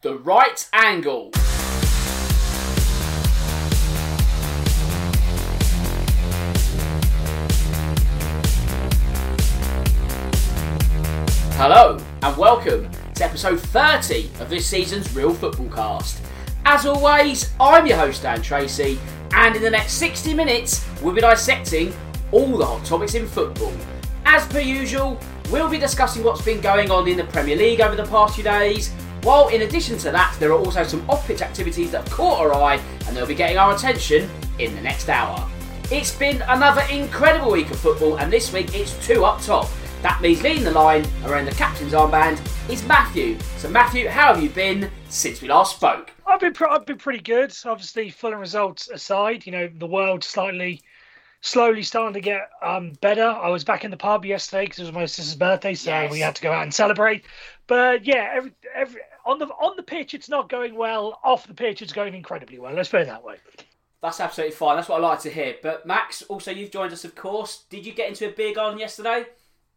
The Right Angle. Hello and welcome to episode 30 of this season's Real Football Cast. As always, I'm your host Dan Tracy, and in the next 60 minutes we'll be dissecting all the hot topics in football. As per usual, we'll be discussing what's been going on in the Premier League over the past few days, while in addition to that there are also some off-pitch activities that have caught our eye and they'll be getting our attention in the next hour. It's been another incredible week of football, and this week it's two up top. That means leading the line around the captain's armband is Matthew. So Matthew, how have you been since we last spoke? I've been pretty good. Obviously, Fulham results aside, the world slowly starting to get better. I was back in the pub yesterday because it was my sister's birthday, so we had to go out and celebrate. But yeah, every on the pitch it's not going well. Off the pitch it's going incredibly well. Let's put it that way. That's absolutely fine. That's what I like to hear. But Max, also you've joined us, of course. Did you get into a beer garden yesterday?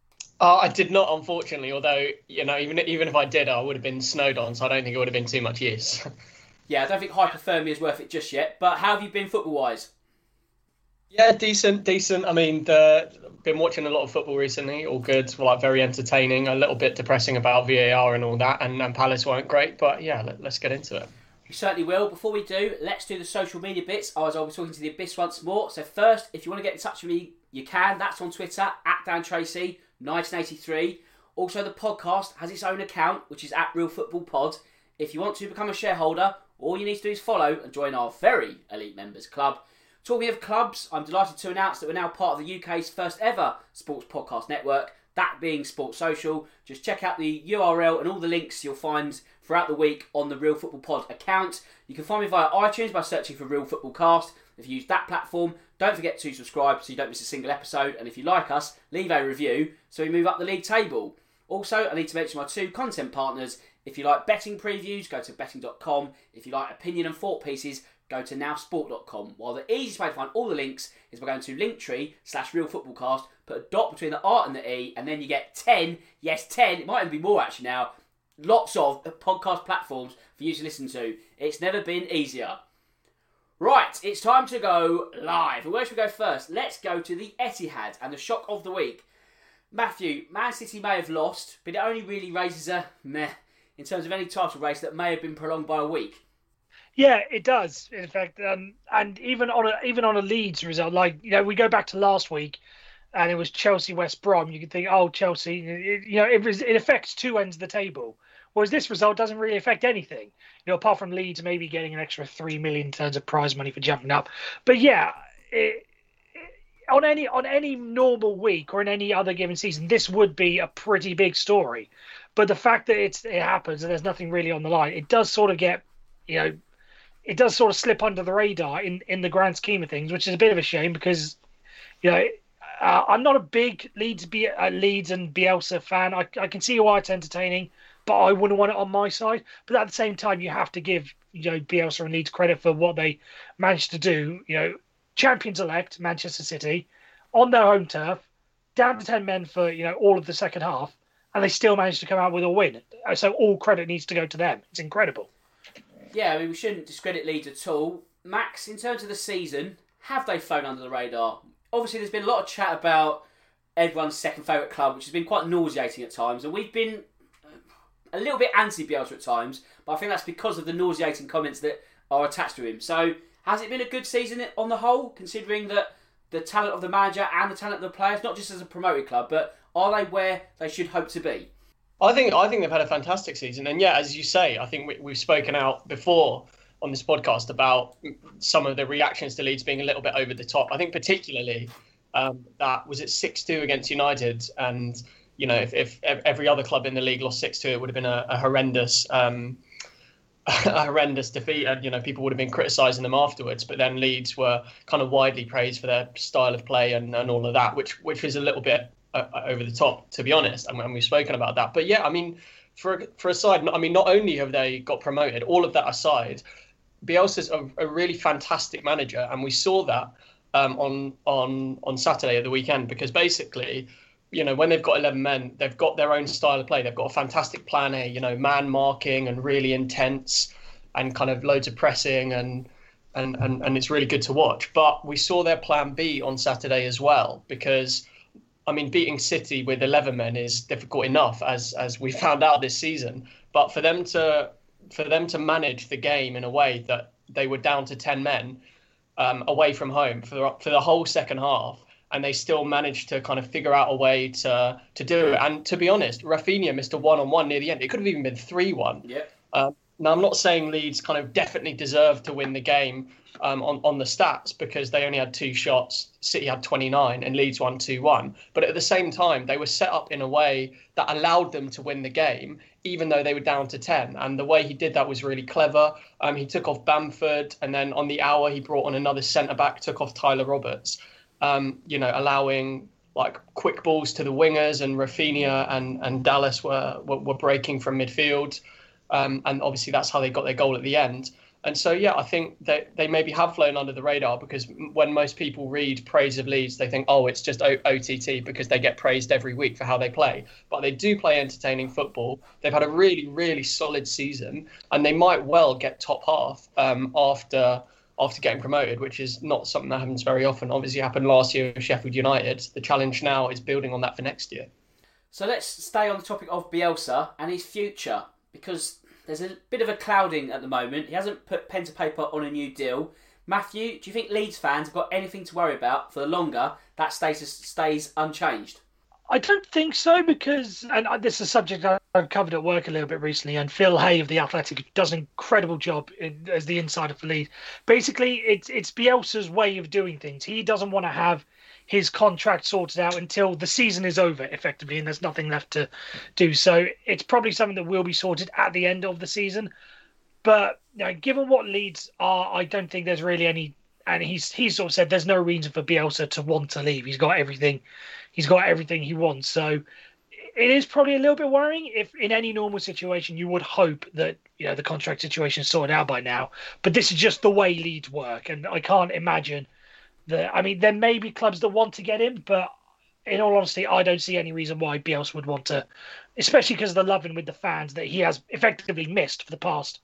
I did not, unfortunately, although, even if I did, I would have been snowed on, so I don't think it would have been too much use. Yeah, I don't think hypothermia is worth it just yet, but how have you been football-wise? Yeah, decent. I mean, been watching a lot of football recently, all good, very entertaining, a little bit depressing about VAR and all that, and Palace weren't great, but yeah, let's get into it. We certainly will. Before we do, let's do the social media bits. I'll be talking to the Abyss once more. So first, if you want to get in touch with me, you can. That's on Twitter, @DanTracy1983. Also, the podcast has its own account, which is @RealFootballPod. If you want to become a shareholder, all you need to do is follow and join our very elite members club. Talking of clubs, I'm delighted to announce that we're now part of the UK's first ever sports podcast network, that being Sports Social. Just check out the URL and all the links you'll find throughout the week on the Real Football Pod account. You can find me via iTunes by searching for Real Football Cast. If you use that platform, don't forget to subscribe so you don't miss a single episode. And if you like us, leave a review so we move up the league table. Also, I need to mention my two content partners. If you like betting previews, go to betting.com. If you like opinion and thought pieces, go to nowsport.com. While the easiest way to find all the links is by going to Linktree/RealFootballCast, put a dot between the R and the E, and then you get 10, it might even be more actually now, lots of podcast platforms for you to listen to. It's never been easier. Right, it's time to go live. And where should we go first? Let's go to the Etihad and the shock of the week. Matthew, Man City may have lost, but it only really raises a meh in terms of any title race that may have been prolonged by a week. Yeah, it does. In fact, and even on a Leeds result, we go back to last week, and it was Chelsea West Brom. You could think, Chelsea. It affects two ends of the table. Whereas this result doesn't really affect anything, apart from Leeds maybe getting an extra 3 million in terms of prize money for jumping up. But yeah, on any normal week or in any other given season, this would be a pretty big story. But the fact that it happens and there's nothing really on the line, it does sort of get, it does sort of slip under the radar in the grand scheme of things, which is a bit of a shame because, I'm not a big Leeds and Bielsa fan. I can see why it's entertaining, but I wouldn't want it on my side. But at the same time, you have to give Bielsa and Leeds credit for what they managed to do. Champions-elect Manchester City on their home turf, down to 10 men for all of the second half, and they still managed to come out with a win. So all credit needs to go to them. It's incredible. Yeah, I mean, we shouldn't discredit Leeds at all. Max, in terms of the season, have they flown under the radar? Obviously, there's been a lot of chat about everyone's second favourite club, which has been quite nauseating at times, and we've been a little bit anti-Bielsa at times, but I think that's because of the nauseating comments that are attached to him. So, has it been a good season on the whole, considering that the talent of the manager and the talent of the players, not just as a promoted club, but are they where they should hope to be? I think they've had a fantastic season, and yeah, as you say, I think we've spoken out before on this podcast about some of the reactions to Leeds being a little bit over the top. I think particularly that was at 6-2 against United, and if every other club in the league lost 6-2, it would have been a horrendous defeat, and people would have been criticising them afterwards. But then Leeds were kind of widely praised for their style of play and all of that, which is a little bit over the top, to be honest, and we've spoken about that. But yeah, I mean, for a side, I mean, not only have they got promoted, all of that aside, Bielsa's a really fantastic manager, and we saw that on Saturday at the weekend, because basically when they've got 11 men, they've got their own style of play. They've got a fantastic plan A, man marking and really intense and kind of loads of pressing and it's really good to watch. But we saw their plan B on Saturday as well, because, beating City with 11 men is difficult enough, as we found out this season. But for them to manage the game in a way that they were down to 10 men away from home for the whole second half, and they still managed to kind of figure out a way to do it. And to be honest, Rafinha missed a one-on-one near the end. It could have even been 3-1. Yeah. Now, I'm not saying Leeds kind of definitely deserved to win the game on the stats, because they only had 2 shots. City had 29 and Leeds won 2-1. But at the same time, they were set up in a way that allowed them to win the game, even though they were down to 10. And the way he did that was really clever. He took off Bamford, and then on the hour, he brought on another centre-back, took off Tyler Roberts, allowing like quick balls to the wingers, and Rafinha and Dallas were breaking from midfield. And obviously that's how they got their goal at the end. And so, yeah, I think they maybe have flown under the radar, because when most people read praise of Leeds, they think, oh, it's just OTT, because they get praised every week for how they play. But they do play entertaining football. They've had a really, really solid season, and they might well get top half after getting promoted, which is not something that happens very often. Obviously, it happened last year with Sheffield United. The challenge now is building on that for next year. So let's stay on the topic of Bielsa and his future, because there's a bit of a clouding at the moment. He hasn't put pen to paper on a new deal. Matthew, do you think Leeds fans have got anything to worry about for the longer that status stays unchanged? I don't think so, because, and this is a subject I've covered at work a little bit recently, and Phil Hay of The Athletic does an incredible job as the insider for Leeds. Basically, it's Bielsa's way of doing things. He doesn't want to have his contract sorted out until the season is over, effectively, and there's nothing left to do. So it's probably something that will be sorted at the end of the season. But given what Leeds are, I don't think there's really any. And he's sort of said there's no reason for Bielsa to want to leave. He's got everything he wants. So it is probably a little bit worrying. If in any normal situation, you would hope that the contract situation is sorted out by now. But this is just the way Leeds work, and I can't imagine that. I mean, there may be clubs that want to get him, but in all honesty, I don't see any reason why Bielsa would want to, especially because of the loving with the fans that he has effectively missed for the past,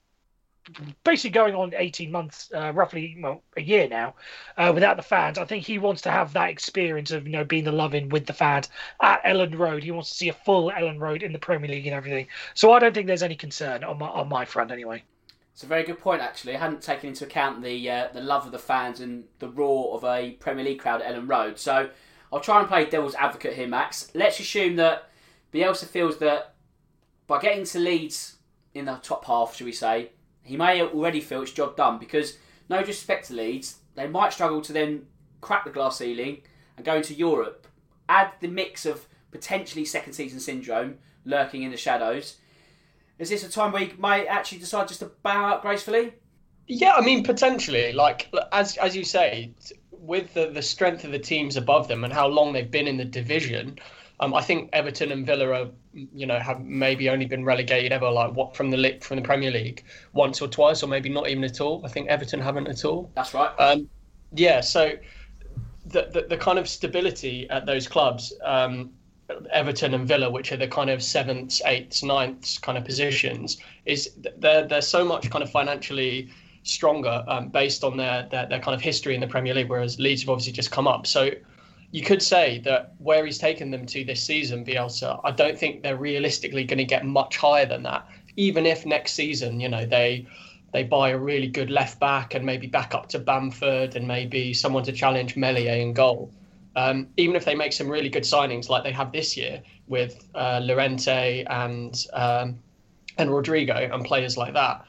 basically going on 18 months, roughly, a year now, without the fans. I think he wants to have that experience of, being the loving with the fans at Ellen Road. He wants to see a full Ellen Road in the Premier League and everything. So I don't think there's any concern on my front anyway. It's a very good point, actually. I hadn't taken into account the love of the fans and the roar of a Premier League crowd at Ellen Road. So I'll try and play devil's advocate here, Max. Let's assume that Bielsa feels that by getting to Leeds in the top half, shall we say, he may already feel it's job done, because no disrespect to Leeds, they might struggle to then crack the glass ceiling and go into Europe. Add the mix of potentially second season syndrome lurking in the shadows. Is this a time where you might actually decide just to bow out gracefully? Yeah, potentially. Like, as you say, with the strength of the teams above them and how long they've been in the division, I think Everton and Villa are, have maybe only been relegated ever from the Premier League once or twice, or maybe not even at all. I think Everton haven't at all. That's right. Yeah. So the kind of stability at those clubs, Everton and Villa, which are the kind of 7th, 8th, 9th kind of positions, is they're so much kind of financially stronger based on their kind of history in the Premier League, whereas Leeds have obviously just come up. So you could say that where he's taken them to this season, Bielsa, I don't think they're realistically going to get much higher than that. Even if next season, they buy a really good left back and maybe back up to Bamford and maybe someone to challenge Meslier in goal. Even if they make some really good signings like they have this year with Llorente and Rodrigo and players like that,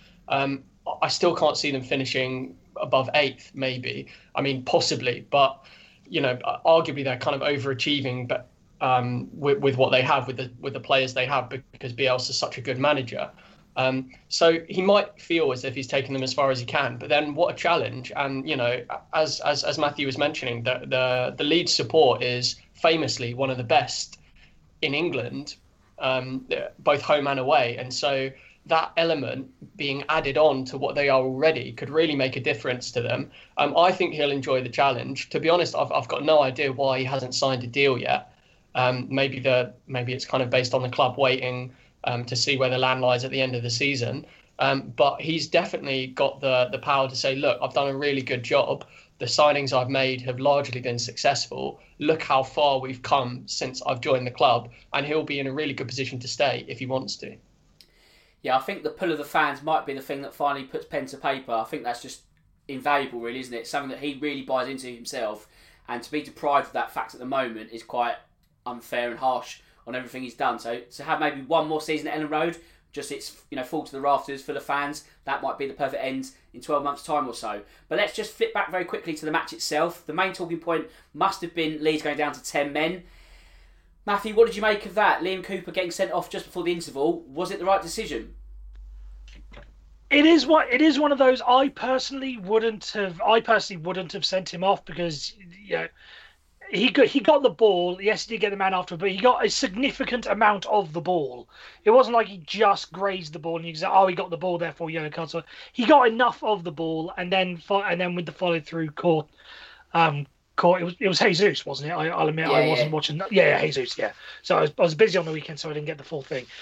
I still can't see them finishing above 8th, maybe. Possibly, but arguably they're kind of overachieving, but with what they have, with the players they have, because Bielsa is such a good manager. So he might feel as if he's taken them as far as he can, but then what a challenge. And as Matthew was mentioning, the Leeds support is famously one of the best in England, both home and away, and so that element being added on to what they are already could really make a difference to them. I think he'll enjoy the challenge. To be honest, I've got no idea why he hasn't signed a deal yet. Maybe it's kind of based on the club waiting to see where the land lies at the end of the season. But he's definitely got the power to say, look, I've done a really good job. The signings I've made have largely been successful. Look how far we've come since I've joined the club. And he'll be in a really good position to stay if he wants to. Yeah, I think the pull of the fans might be the thing that finally puts pen to paper. I think that's just invaluable, really, isn't it? Something that he really buys into himself. And to be deprived of that fact at the moment is quite unfair and harsh on everything he's done. So to have maybe one more season at Ellen Road, just it's fall to the rafters for the fans, that might be the perfect end in 12 months' time or so. But let's just flip back very quickly to the match itself. The main talking point must have been Leeds going down to 10 men. Matthew, what did you make of that? Liam Cooper getting sent off just before the interval. Was it the right decision? It is one of those. I personally wouldn't have sent him off because he got the ball. Yes, he did get the man after, but he got a significant amount of the ball. It wasn't like he just grazed the ball and you say, "Oh, he got the ball, therefore yellow card." So he got enough of the ball, and then with the follow through caught. It was Jesus, wasn't it? I'll admit I wasn't watching. Yeah, Jesus. Yeah. So I was busy on the weekend, so I didn't get the full thing.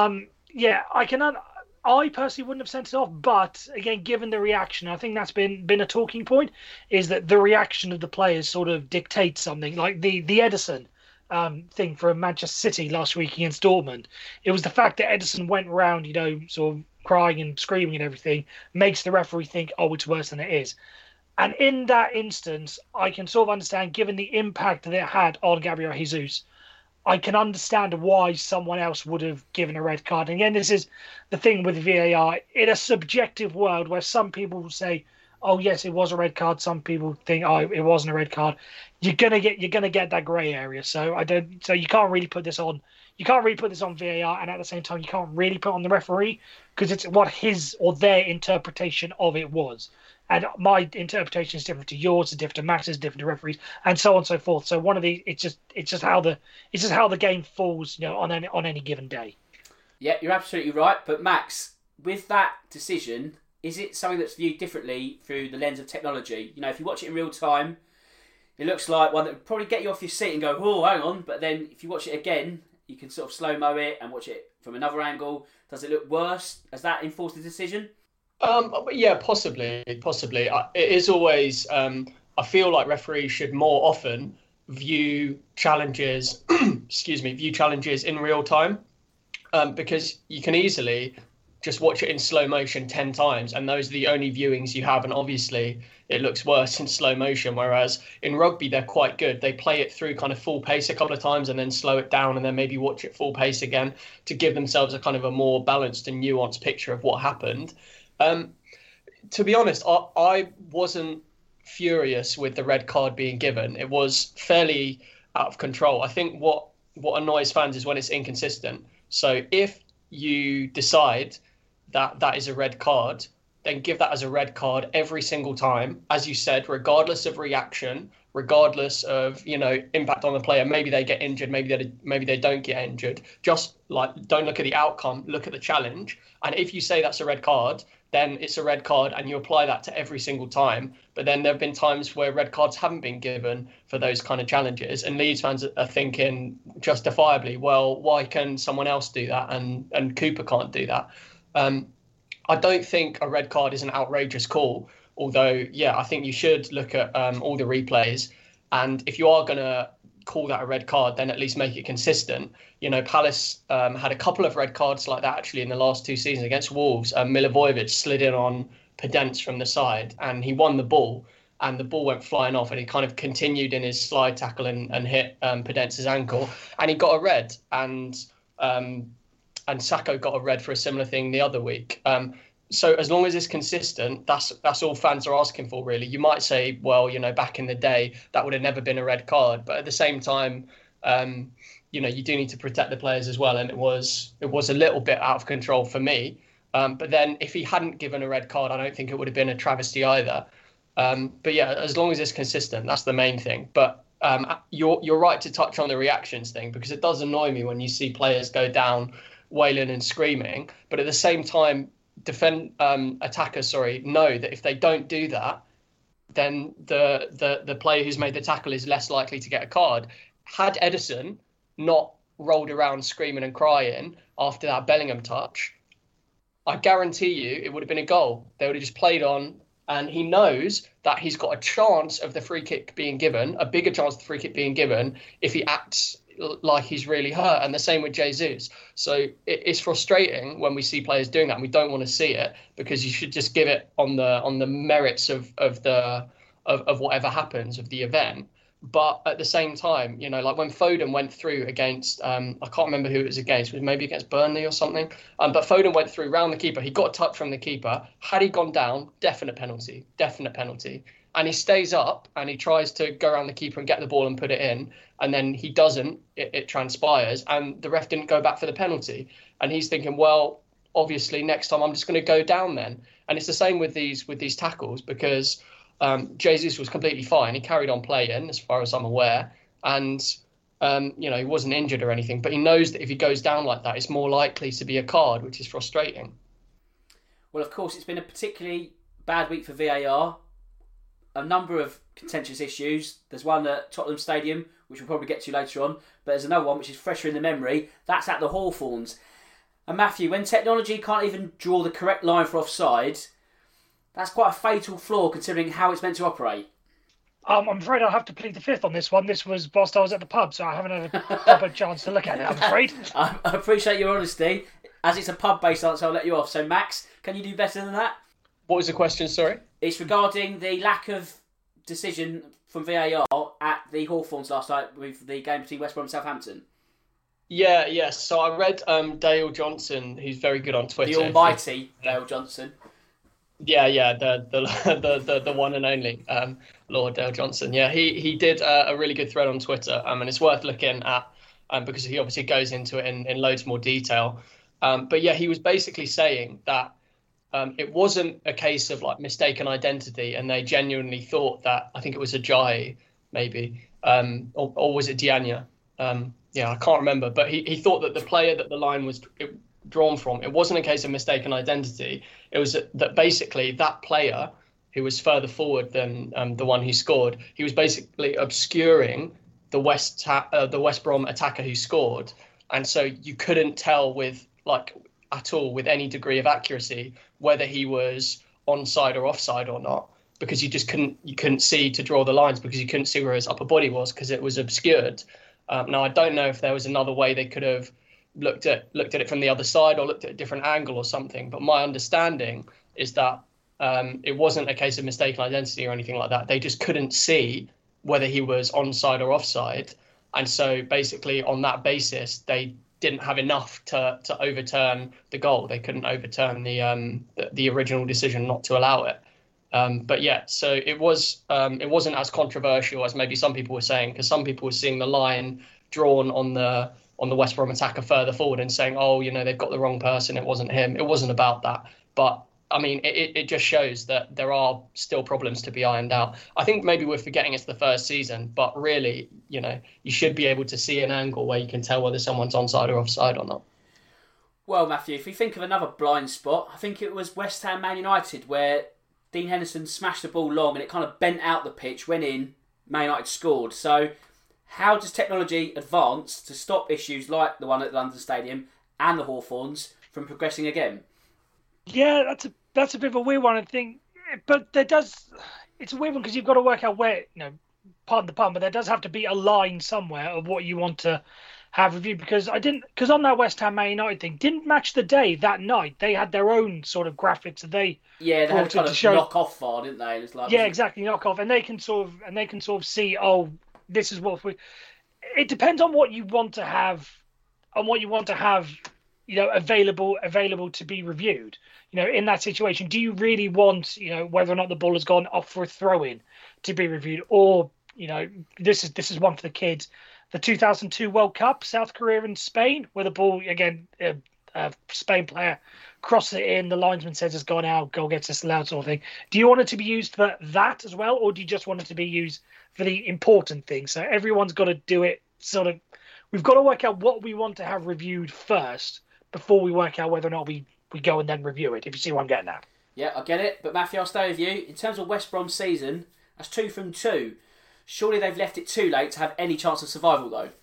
I personally wouldn't have sent it off, but again, given the reaction, I think that's been a talking point, is that the reaction of the players sort of dictates something. Like the Ederson thing for Manchester City last week against Dortmund. It was the fact that Ederson went around, sort of crying and screaming and everything, makes the referee think, oh, it's worse than it is. And in that instance, I can sort of understand, given the impact that it had on Gabriel Jesus, I can understand why someone else would have given a red card. And again, this is the thing with VAR. In a subjective world where some people will say, oh, yes, it was a red card. Some people think, oh, it wasn't a red card. You're gonna get that grey area. So you can't really put this on. You can't really put this on VAR, and at the same time, you can't really put it on the referee because it's what his or their interpretation of it was. And my interpretation is different to yours, it's different to Max's, different to referees, and so on and so forth. So one of these, it's just how the game falls, on any given day. Yeah, you're absolutely right. But Max, with that decision, is it something that's viewed differently through the lens of technology? If you watch it in real time, it looks like one that would probably get you off your seat and go, oh, hang on. But then if you watch it again, you can sort of slow-mo it and watch it from another angle. Does it look worse? Has that enforced the decision? Yeah, possibly. It is always. I feel like referees should more often view challenges. view challenges in real time, because you can easily just watch it in slow motion 10 times, and those are the only viewings you have. And obviously, it looks worse in slow motion. Whereas in rugby, they're quite good. They play it through kind of full pace a couple of times, and then slow it down, and then maybe watch it full pace again to give themselves a kind of a more balanced and nuanced picture of what happened. To be honest, I wasn't furious with the red card being given. It was fairly out of control. I think what annoys fans is when it's inconsistent. So if you decide that is a red card, then give that as a red card every single time. As you said, regardless of reaction, regardless of impact on the player. Maybe they get injured, maybe they don't get injured. Just don't look at the outcome, look at the challenge. And if you say that's a red card, then it's a red card, and you apply that to every single time. But then there have been times where red cards haven't been given for those kind of challenges, and Leeds fans are thinking justifiably, well, why can someone else do that and Cooper can't do that? I don't think a red card is an outrageous call, although, yeah, I think you should look at all the replays, and if you are going to call that a red card, then at least make it consistent. Palace had a couple of red cards like that actually in the last 2 seasons against Wolves. Milivojevic slid in on Podence from the side, and he won the ball, and the ball went flying off, and he kind of continued in his slide tackle and hit Podence's ankle, and he got a red, and Sacco got a red for a similar thing the other week. So as long as it's consistent, that's all fans are asking for, really. You might say, well, back in the day, that would have never been a red card. But at the same time, you do need to protect the players as well. And it was a little bit out of control for me. But then if he hadn't given a red card, I don't think it would have been a travesty either. But yeah, as long as it's consistent, that's the main thing. But you're right to touch on the reactions thing, because it does annoy me when you see players go down wailing and screaming. But at the same time, attackers know that if they don't do that, then the player who's made the tackle is less likely to get a card. Had Ederson not rolled around screaming and crying after that Bellingham touch, I guarantee you it would have been a goal. They would have just played on, and he knows that he's got a chance of the free kick being given, a bigger chance of the free kick being given if he acts like he's really hurt. And the same with Jesus. So it's frustrating when we see players doing that, and we don't want to see it, because you should just give it on the merits of whatever happens of the event. But at the same time, you know, like when Foden went through against, I can't remember who it was against, it was maybe against Burnley or something. But Foden went through round the keeper. He got a touch from the keeper. Had he gone down, definite penalty. And he stays up and he tries to go around the keeper and get the ball and put it in. And then he doesn't, it transpires. And the ref didn't go back for the penalty. And he's thinking, well, obviously next time I'm just going to go down then. And it's the same with these tackles, because Jesus was completely fine. He carried on playing, as far as I'm aware, and you know, he wasn't injured or anything. But he knows that if he goes down like that, it's more likely to be a card, which is frustrating. Well, of course, it's been a particularly bad week for VAR. A number of contentious issues. There's one at Tottenham Stadium, which we'll probably get to later on. But there's another one which is fresher in the memory. That's at the Hawthorns. And Matthew, when technology can't even draw the correct line for offside, that's quite a fatal flaw considering how it's meant to operate. I'm afraid I'll have to plead the fifth on this one. This was whilst I was at the pub, so I haven't had a proper chance to look at it, I'm afraid. I appreciate your honesty. As it's a pub-based answer, I'll let you off. So, Max, can you do better than that? What was the question, sorry? It's regarding the lack of decision from VAR at the Hawthorns last night with the game between West Brom and Southampton. Yes. So I read Dale Johnson, who's very good on Twitter. The almighty Dale Johnson. Yeah, the one and only Lord Dale Johnson. Yeah, he did a really good thread on Twitter, and it's worth looking at because he obviously goes into it in loads more detail. But yeah, he was basically saying that it wasn't a case of like mistaken identity, and they genuinely thought that, I think it was Ajayi maybe, or was it Diania? I can't remember, but he thought that the player that the line was drawn from, it wasn't a case of mistaken identity. It was that basically that player who was further forward than the one who scored, he was basically obscuring the West Brom attacker who scored, and so you couldn't tell with any degree of accuracy whether he was onside or offside or not, because you couldn't see to draw the lines, because you couldn't see where his upper body was because it was obscured. Now I don't know if there was another way they could have looked at it from the other side or looked at a different angle or something, but my understanding is that it wasn't a case of mistaken identity or anything like that. They just couldn't see whether he was onside or offside, and so basically on that basis they didn't have enough to overturn the goal. They couldn't overturn the original decision not to allow it. But yeah, so it wasn't as controversial as maybe some people were saying, because some people were seeing the line drawn on the West Brom attacker further forward and saying, oh, you know, they've got the wrong person, it wasn't him. It wasn't about that. But I mean, it just shows that there are still problems to be ironed out. I think maybe we're forgetting it's the first season, but really, you know, you should be able to see an angle where you can tell whether someone's onside or offside or not. Well, Matthew, if you think of another blind spot, I think it was West Ham Man United, where Dean Henderson smashed the ball long and it kind of bent out the pitch, went in, Man United scored. So how does technology advance to stop issues like the one at London Stadium and the Hawthorns from progressing again? Yeah, that's a bit of a weird one, I think. But it's a weird one because you've got to work out where, you know, pardon the pun, but there does have to be a line somewhere of what you want to have reviewed, because on that West Ham Man United thing, didn't Match the Day that night, they had their own sort of graphics that they had kind of knock off VAR, didn't they? It's like, exactly, knock off, and they can sort of see, oh, this is what it depends on what you want to have, you know, available to be reviewed. You know, in that situation, do you really want, you know, whether or not the ball has gone off for a throw-in to be reviewed, or, you know, this is one for the kids. The 2002 World Cup, South Korea and Spain, where the ball, again, Spain player crosses it in, the linesman says it's gone out, goal gets disallowed, sort of thing. Do you want it to be used for that as well, or do you just want it to be used for the important things? So everyone's got to do it sort of. We've got to work out what we want to have reviewed first before we work out whether or not we go and then review it, if you see what I'm getting at. Yeah, I get it. But Matthew, I'll stay with you. In terms of West Brom's season, that's 2 from 2. Surely they've left it too late to have any chance of survival, though.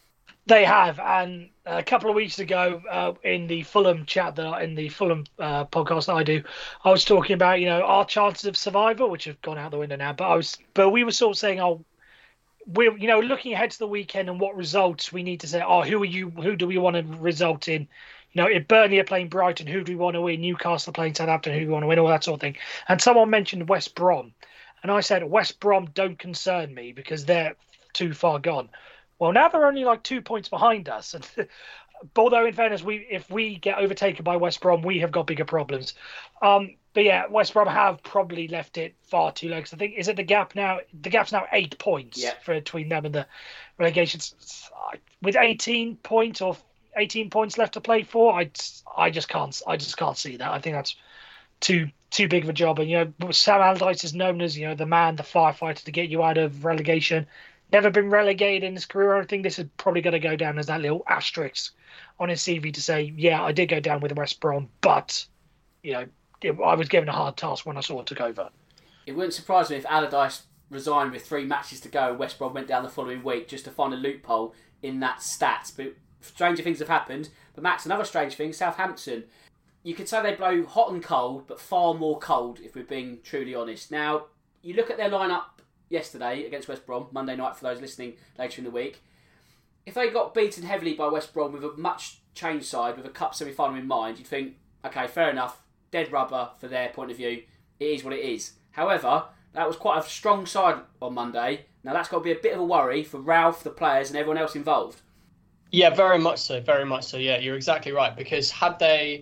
They have, and a couple of weeks ago, in the Fulham chat in the Fulham podcast that I do, I was talking about our chances of survival, which have gone out the window now. But we were sort of saying, we're looking ahead to the weekend and what results we need to say. Who do we want to result in? If Burnley are playing Brighton, who do we want to win? Newcastle are playing Southampton, who do we want to win? All that sort of thing. And someone mentioned West Brom, and I said West Brom don't concern me because they're too far gone. Well, now they're only like 2 points behind us. And although, in fairness, if we get overtaken by West Brom, we have got bigger problems. But yeah, West Brom have probably left it far too low. Because I think, is it the gap now? The gap's now 8 points between them and the relegation. With 18 points left to play for, I just can't see that. I think that's too big of a job. And Sam Allardyce is known as the firefighter to get you out of relegation. Never been relegated in his career or anything. This is probably going to go down as that little asterisk on his CV to say, yeah, I did go down with West Brom, but I was given a hard task when I sort of took over. It wouldn't surprise me if Allardyce resigned with 3 matches to go and West Brom went down the following week just to find a loophole in that stats. But stranger things have happened. But Max, another strange thing, Southampton. You could say they blow hot and cold, but far more cold if we're being truly honest. Now, you look at their lineup yesterday against West Brom, Monday night for those listening later in the week. If they got beaten heavily by West Brom with a much changed side, with a cup semi-final in mind, you'd think, okay, fair enough, dead rubber for their point of view, it is what it is. However, that was quite a strong side on Monday. Now that's got to be a bit of a worry for Ralph, the players and everyone else involved. Yeah, very much so. Yeah, you're exactly right, because had they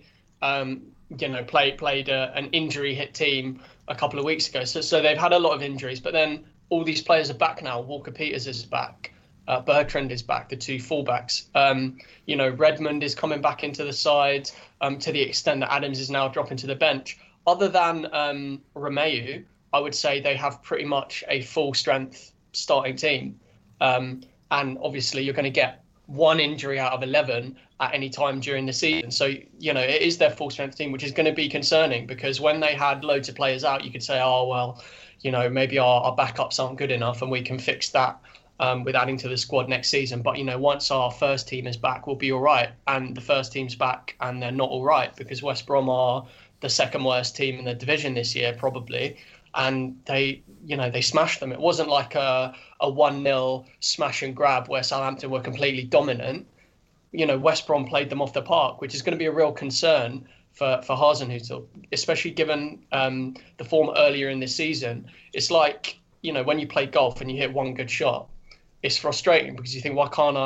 played an injury-hit team a couple of weeks ago, so they've had a lot of injuries, but then all these players are back now. Walker-Peters is back. Bertrand is back, the 2 fullbacks. Redmond is coming back into the side to the extent that Adams is now dropping to the bench. Other than Romeu, I would say they have pretty much a full-strength starting team. And obviously you're going to get 1 injury out of 11 at any time during the season. So, it is their full-strength team, which is going to be concerning, because when they had loads of players out, you could say, maybe our backups aren't good enough and we can fix that with adding to the squad next season. But, once our first team is back, we'll be all right. And the first team's back and they're not all right, because West Brom are the second worst team in the division this year, probably. And they smashed them. It wasn't like a 1-0 smash and grab where Southampton were completely dominant. West Brom played them off the park, which is going to be a real concern for Hasenhüttl, especially given the form earlier in this season. It's like, when you play golf and you hit 1 good shot, it's frustrating because you think, why can't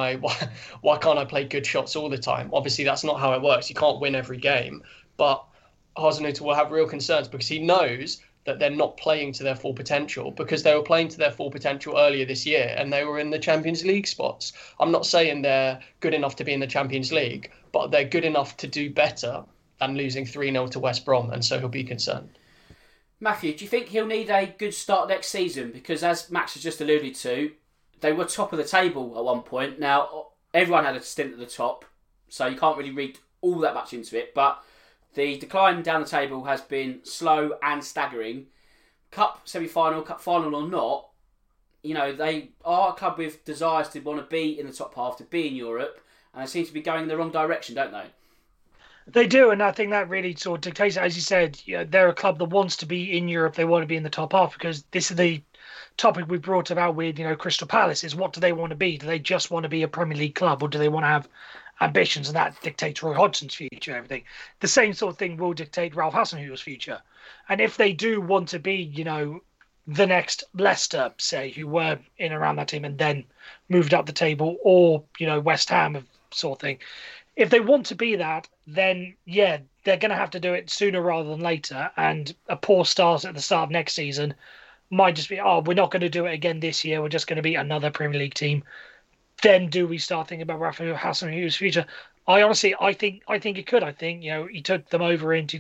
I play good shots all the time? Obviously, that's not how it works. You can't win every game. But Hasenhüttl will have real concerns because he knows that they're not playing to their full potential, because they were playing to their full potential earlier this year and they were in the Champions League spots. I'm not saying they're good enough to be in the Champions League, but they're good enough to do better than losing 3-0 to West Brom, and so he'll be concerned. Matthew, do you think he'll need a good start next season? Because as Max has just alluded to, they were top of the table at one point. Now, everyone had a stint at the top, so you can't really read all that much into it, but the decline down the table has been slow and staggering. Cup semi-final, cup final or not, they are a club with desires to want to be in the top half, to be in Europe, and they seem to be going in the wrong direction, don't they? They do, and I think that really sort of dictates it. As you said, they're a club that wants to be in Europe. They want to be in the top half, because this is the topic we brought about with Crystal Palace, is what do they want to be? Do they just want to be a Premier League club, or do they want to have ambitions? And that dictates Roy Hodgson's future, everything. The same sort of thing will dictate Ralph Hasenhüttl's future. And if they do want to be, the next Leicester, say, who were in around that team and then moved up the table, or, West Ham sort of thing, if they want to be that, then, yeah, they're going to have to do it sooner rather than later. And a poor start at the start of next season might just be, we're not going to do it again this year. We're just going to be another Premier League team. Then do we start thinking about Ralph Hasenhüttl's future? I think it could. I think, he took them over in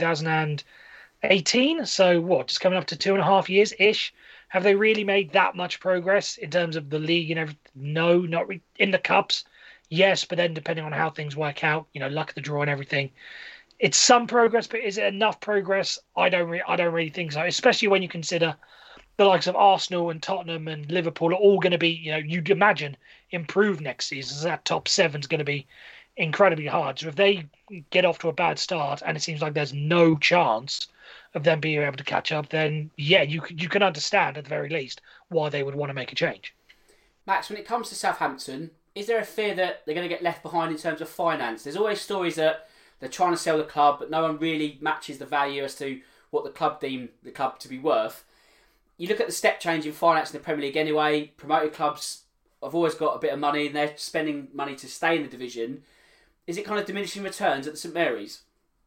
2018. So just coming up to 2.5 years-ish. Have they really made that much progress in terms of the league and everything? No, not in the cups. Yes, but then depending on how things work out, luck of the draw and everything, it's some progress. But is it enough progress? I don't really think so. Especially when you consider the likes of Arsenal and Tottenham and Liverpool are all going to be, you'd imagine, improved next season. So that top seven is going to be incredibly hard. So if they get off to a bad start and it seems like there's no chance of them being able to catch up, then yeah, you can understand at the very least why they would want to make a change. Max, when it comes to Southampton, is there a fear that they're going to get left behind in terms of finance? There's always stories that they're trying to sell the club, but no one really matches the value as to what the club deem the club to be worth. You look at the step change in finance in the Premier League anyway. Promoted clubs have always got a bit of money and they're spending money to stay in the division. Is it kind of diminishing returns at the St Mary's?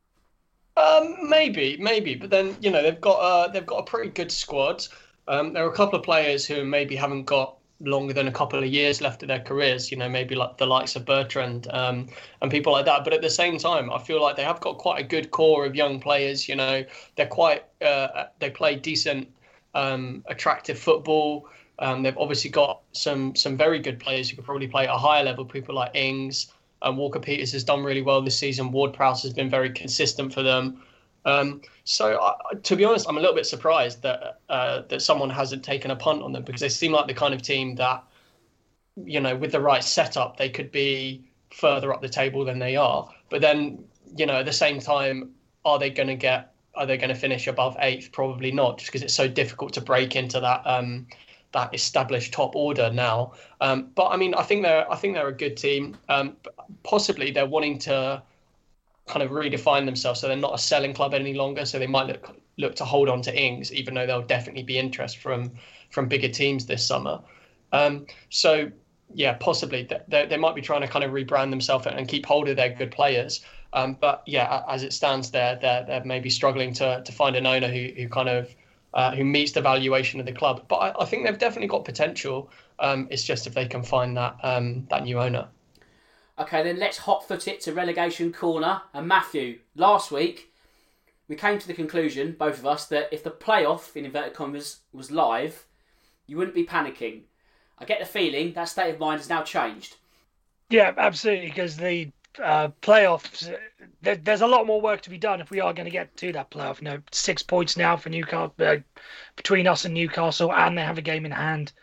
Maybe, but then they've got a pretty good squad. There are a couple of players who maybe haven't got longer than a couple of years left of their careers. Maybe like the likes of Bertrand and people like that. But at the same time, I feel like they have got quite a good core of young players. They're quite they play decent, attractive football. They've obviously got some very good players who could probably play at a higher level. People like Ings. Walker-Peters has done really well this season. Ward-Prowse has been very consistent for them. So to be honest, I'm a little bit surprised that someone hasn't taken a punt on them, because they seem like the kind of team that, with the right setup, they could be further up the table than they are. But then, at the same time, are they going to finish above 8th? Probably not, just because it's so difficult to break into that established top order now. But I mean, I think they're a good team. Possibly they're wanting to kind of redefine themselves, so they're not a selling club any longer. So they might look to hold on to Ings, even though there'll definitely be interest from bigger teams this summer. So yeah, possibly they might be trying to kind of rebrand themselves and keep hold of their good players. But yeah, as it stands, they're maybe struggling to find an owner who kind of who meets the valuation of the club. But I think they've definitely got potential. It's just if they can find that new owner. Okay, then let's hot-foot it to relegation corner. And Matthew, last week, we came to the conclusion, both of us, that if the playoff, in inverted commas, was live, you wouldn't be panicking. I get the feeling that state of mind has now changed. Yeah, absolutely, because the playoffs, there's a lot more work to be done if we are going to get to that playoff. 6 points now for Newcastle, between us and Newcastle, and they have a game in hand.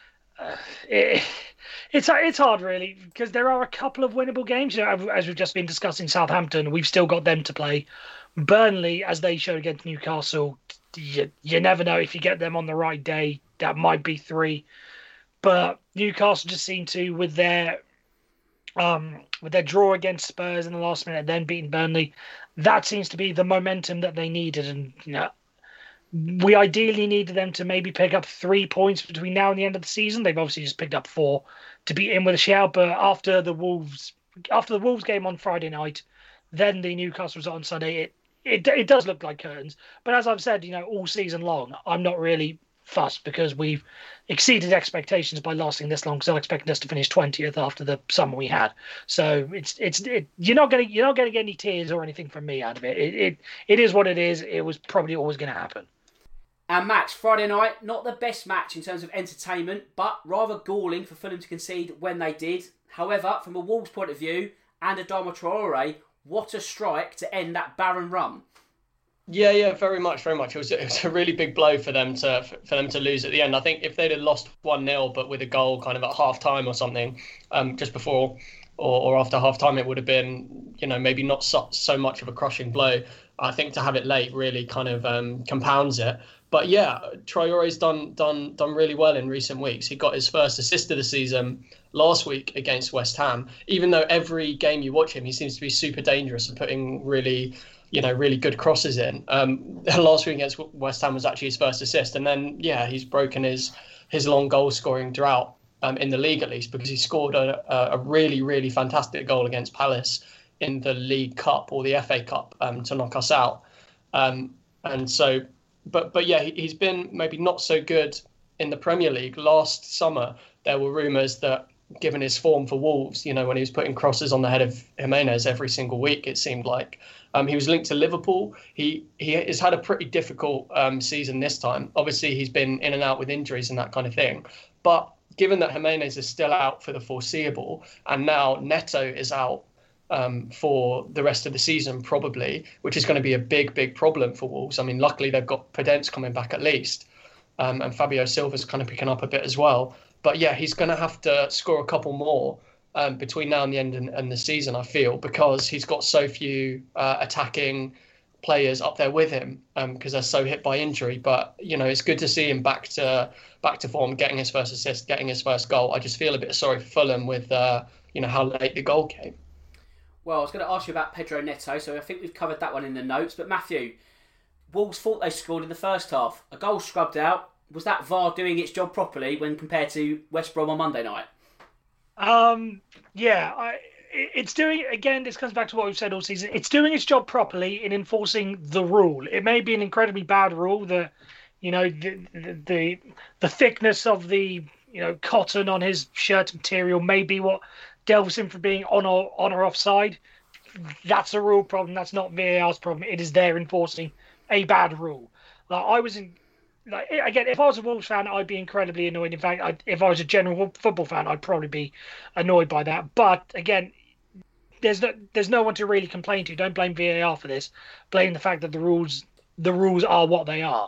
It's hard, really, because there are a couple of winnable games. As we've just been discussing, Southampton, we've still got them to play. Burnley, as they showed against Newcastle, you never know if you get them on the right day. That might be 3. But Newcastle just seem to, with their draw against Spurs in the last minute, then beating Burnley, that seems to be the momentum that they needed. And we ideally needed them to maybe pick up 3 points between now and the end of the season. They've obviously just picked up 4 to be in with a shout. But after the Wolves game on Friday night, then the Newcastle result on Sunday, it does look like curtains. But as I've said, all season long, I'm not really fussed, because we've exceeded expectations by lasting this long. Because I expected us to finish 20th after the summer we had. So you're not going to get any tears or anything from me out of it. It is what it is. It was probably always going to happen. And Max, Friday night, not the best match in terms of entertainment, but rather galling for Fulham to concede when they did. However, from a Wolves point of view, and Adama Traore, what a strike to end that barren run. Yeah, very much. It was a really big blow for them to lose at the end. I think if they'd have lost 1-0, but with a goal kind of at half time or something, just before or after half time, it would have been, maybe not so much of a crushing blow. I think to have it late really kind of compounds it. But yeah, Traore's done really well in recent weeks. He got his first assist of the season last week against West Ham. Even though every game you watch him, he seems to be super dangerous and putting really good crosses in. Last week against West Ham was actually his first assist. And then, yeah, he's broken his long goal scoring drought in the league, at least, because he scored a really, really fantastic goal against Palace in the League Cup or the FA Cup to knock us out. And so, but yeah, he's been maybe not so good in the Premier League. Last summer, there were rumours that, given his form for Wolves, when he was putting crosses on the head of Jimenez every single week, it seemed like. He was linked to Liverpool. He has had a pretty difficult season this time. Obviously, he's been in and out with injuries and that kind of thing. But given that Jimenez is still out for the foreseeable, and now Neto is out for the rest of the season, probably, which is going to be a big problem for Wolves. I mean, luckily they've got Podence coming back at least. and Fabio Silva's kind of picking up a bit as well. But yeah, he's going to have to score a couple more between now and the end and the season, I feel, because he's got so few attacking players up there with him because they're so hit by injury. But it's good to see him back to form, getting his first assist, getting his first goal. I just feel a bit sorry for Fulham with how late the goal came. Well, I was going to ask you about Pedro Neto, so I think we've covered that one in the notes. But Matthew, Wolves thought they scored in the first half. A goal scrubbed out. Was that VAR doing its job properly when compared to West Brom on Monday night? It's doing, again, this comes back to what we've said all season. It's doing its job properly in enforcing the rule. It may be an incredibly bad rule that, the thickness of the, cotton on his shirt material may be what delves him from being on or offside. That's a rule problem. That's not VAR's problem. It is there enforcing a bad rule. Again, if I was a Wolves fan, I'd be incredibly annoyed. In fact, if I was a general football fan, I'd probably be annoyed by that. But again, there's no one to really complain to. Don't blame VAR for this. Blame the fact that the rules are what they are.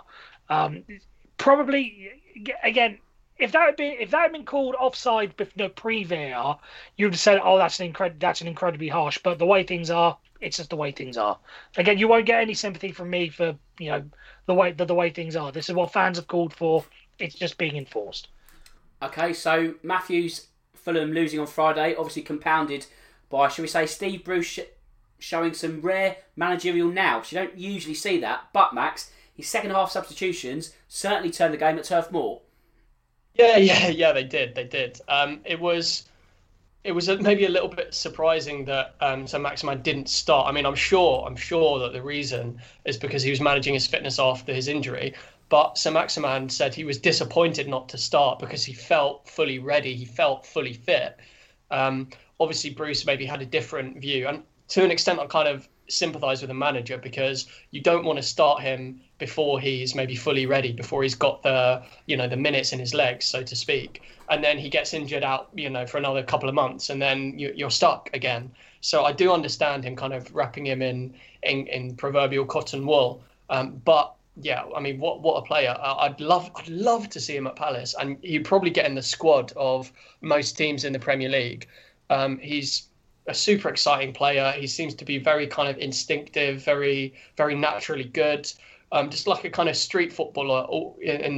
Probably, again, if that had been called offside pre-VAR, you'd have said, "Oh, that's an incredibly harsh." But the way things are, it's just the way things are. Again, you won't get any sympathy from me for the way things are. This is what fans have called for. It's just being enforced. Okay, so Matthew's Fulham losing on Friday, obviously compounded by, shall we say, Steve Bruce showing some rare managerial nous. You don't usually see that, but Max, his second half substitutions certainly turned the game at Turf Moor. Yeah, they did. It was maybe a little bit surprising that Saint-Maximin didn't start. I mean, I'm sure that the reason is because he was managing his fitness after his injury. But Saint-Maximin said he was disappointed not to start because he felt fully ready. He felt fully fit. Obviously, Bruce maybe had a different view. And to an extent, I kind of sympathise with the manager because you don't want to start him before he's maybe fully ready, before he's got the minutes in his legs, so to speak. And then he gets injured out, for another couple of months, and then you're stuck again. So I do understand him kind of wrapping him in proverbial cotton wool. But yeah, I mean, what a player! I'd love to see him at Palace, and he'd probably get in the squad of most teams in the Premier League. He's a super exciting player. He seems to be very kind of instinctive, very very naturally good. Just like a kind of street footballer in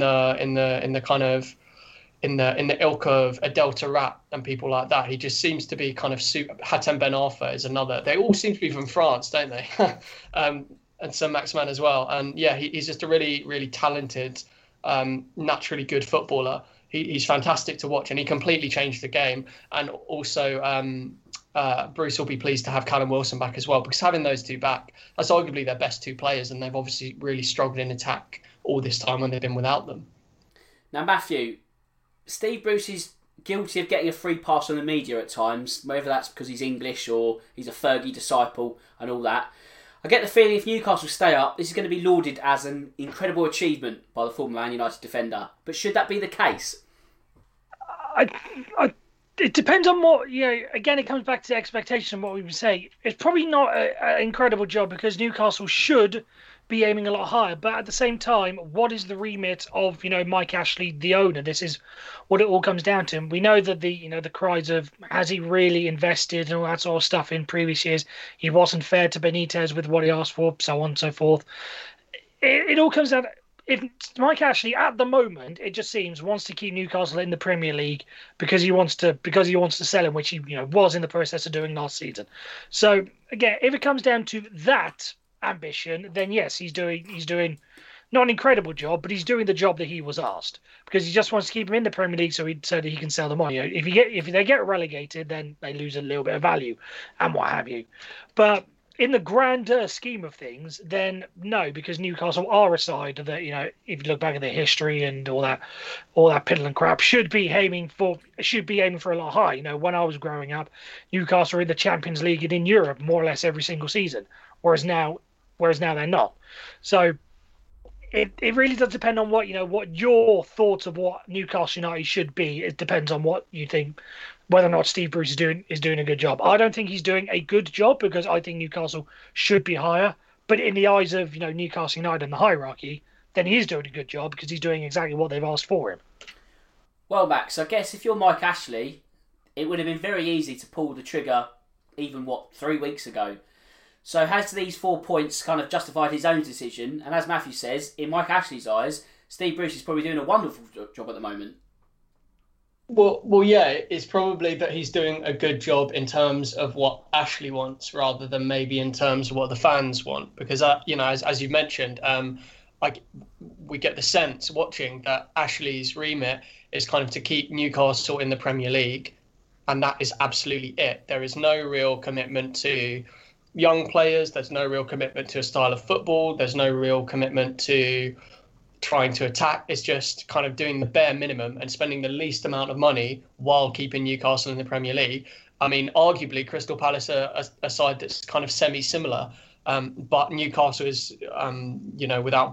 the ilk of a Delta Rat and people like that. He just seems to be kind of super. Hatem Ben Arfa is another. They all seem to be from France, don't they? And Saint-Maximin as well. And yeah, he's just a really, really talented, naturally good footballer. He's fantastic to watch, and he completely changed the game. And also, Bruce will be pleased to have Callum Wilson back as well, because having those two back, that's arguably their best two players, and they've obviously really struggled in attack all this time when they've been without them. Now, Matthew, Steve Bruce is guilty of getting a free pass on the media at times, whether that's because he's English or he's a Fergie disciple and all that. I get the feeling if Newcastle stay up, this is going to be lauded as an incredible achievement by the former Man United defender. But should that be the case? It depends on what, again, it comes back to the expectation of what we would say. It's probably not an incredible job because Newcastle should be aiming a lot higher. But at the same time, what is the remit of, Mike Ashley, the owner? This is what it all comes down to. And we know that the cries of, has he really invested and all that sort of stuff in previous years? He wasn't fair to Benitez with what he asked for, so on and so forth. It all comes down to, if Mike Ashley at the moment, it just seems, wants to keep Newcastle in the Premier League because he wants to sell him, which he was in the process of doing last season. So again, if it comes down to that ambition, then yes, he's doing not an incredible job, but he's doing the job that he was asked because he just wants to keep him in the Premier League so that he can sell them on. If they get relegated, then they lose a little bit of value and what have you. But in the grander scheme of things, then no, because Newcastle are a side that, if you look back at their history and all that piddle and crap, should be aiming for a lot higher. When I was growing up, Newcastle were in the Champions League and in Europe more or less every single season, whereas now they're not. So it really does depend on what your thoughts of what Newcastle United should be. It depends on what you think, whether or not Steve Bruce is doing a good job. I don't think he's doing a good job because I think Newcastle should be higher. But in the eyes of Newcastle United and the hierarchy, then he is doing a good job because he's doing exactly what they've asked for him. Well, Max, I guess if you're Mike Ashley, it would have been very easy to pull the trigger even, 3 weeks ago. So has these 4 points kind of justified his own decision? And as Matthew says, in Mike Ashley's eyes, Steve Bruce is probably doing a wonderful job at the moment. Well, yeah, it's probably that he's doing a good job in terms of what Ashley wants, rather than maybe in terms of what the fans want. Because, as you mentioned, we get the sense watching that Ashley's remit is kind of to keep Newcastle in the Premier League, and that is absolutely it. There is no real commitment to young players. There's no real commitment to a style of football. There's no real commitment to trying to attack. It's just kind of doing the bare minimum and spending the least amount of money while keeping Newcastle in the Premier League. I mean, arguably, Crystal Palace are a side that's kind of semi-similar, but Newcastle is, without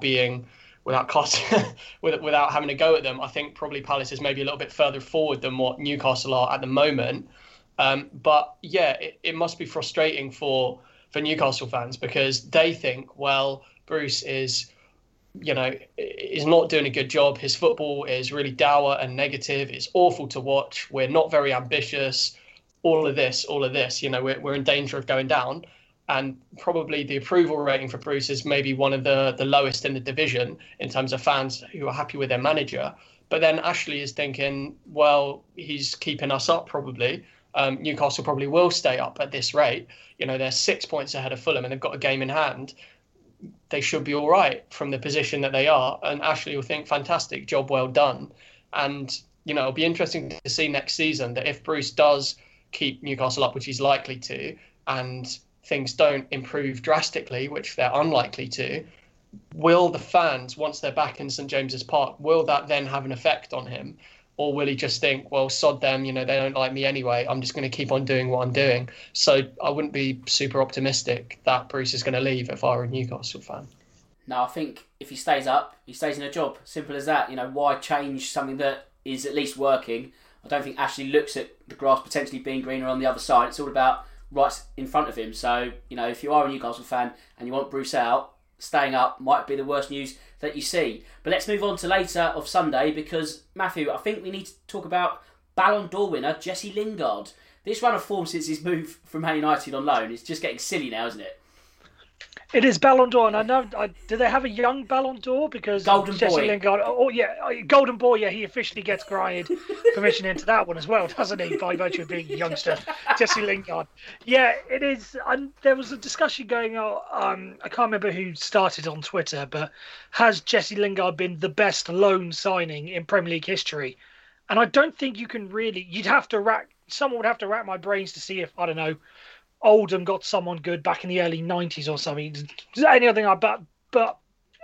having to go at them, I think probably Palace is maybe a little bit further forward than what Newcastle are at the moment. But yeah, it must be frustrating for Newcastle fans, because they think, well, Bruce is not doing a good job. His football is really dour and negative. It's awful to watch. We're not very ambitious. All of this, we're in danger of going down. And probably the approval rating for Bruce is maybe one of the lowest in the division in terms of fans who are happy with their manager. But then Ashley is thinking, well, he's keeping us up probably. Newcastle probably will stay up at this rate. They're 6 points ahead of Fulham and they've got a game in hand. They should be all right from the position that they are. And Ashley will think, fantastic, job well done. And, it'll be interesting to see next season that if Bruce does keep Newcastle up, which he's likely to, and things don't improve drastically, which they're unlikely to, will the fans, once they're back in St James's Park, will that then have an effect on him? Or will he just think, well, sod them, they don't like me anyway, I'm just going to keep on doing what I'm doing? So I wouldn't be super optimistic that Bruce is going to leave if I were a Newcastle fan. No, I think if he stays up, he stays in a job. Simple as that. Why change something that is at least working? I don't think Ashley looks at the grass potentially being greener on the other side. It's all about right in front of him. So, if you are a Newcastle fan and you want Bruce out, staying up might be the worst news that you see. But let's move on to later of Sunday, because, Matthew, I think we need to talk about Ballon d'Or winner Jesse Lingard. This run of form since his move from Man United on loan is just getting silly now, isn't it? It is Ballon d'Or, and I know. Do they have a young Ballon d'Or? Because Golden Jesse Boy. Lingard. Oh yeah, Golden Boy. Yeah, he officially gets granted permission into that one as well, doesn't he? By virtue of being a youngster, Jesse Lingard. Yeah, it is. And there was a discussion going on. I can't remember who started on Twitter, but has Jesse Lingard been the best loan signing in Premier League history? And I don't think you can really. Someone would have to rack my brains to see if, I don't know, Oldham got someone good back in the early 90s or something. Any other thing, but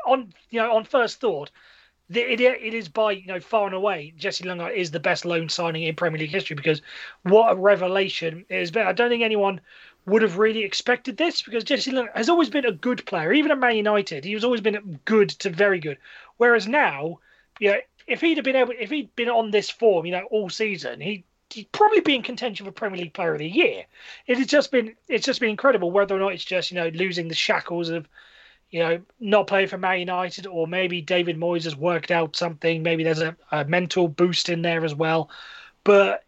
on first thought, it is by far and away Jesse Lingard is the best loan signing in Premier League history, because what a revelation it has been. I don't think anyone would have really expected this, because Jesse Lingard has always been a good player. Even at Man United, he has always been good to very good. Whereas now, if he'd been on this form, all season, he'd probably be in contention for Premier League Player of the Year. It's just been incredible, whether or not it's just losing the shackles of not playing for Man United, or maybe David Moyes has worked out something. Maybe there's a mental boost in there as well. But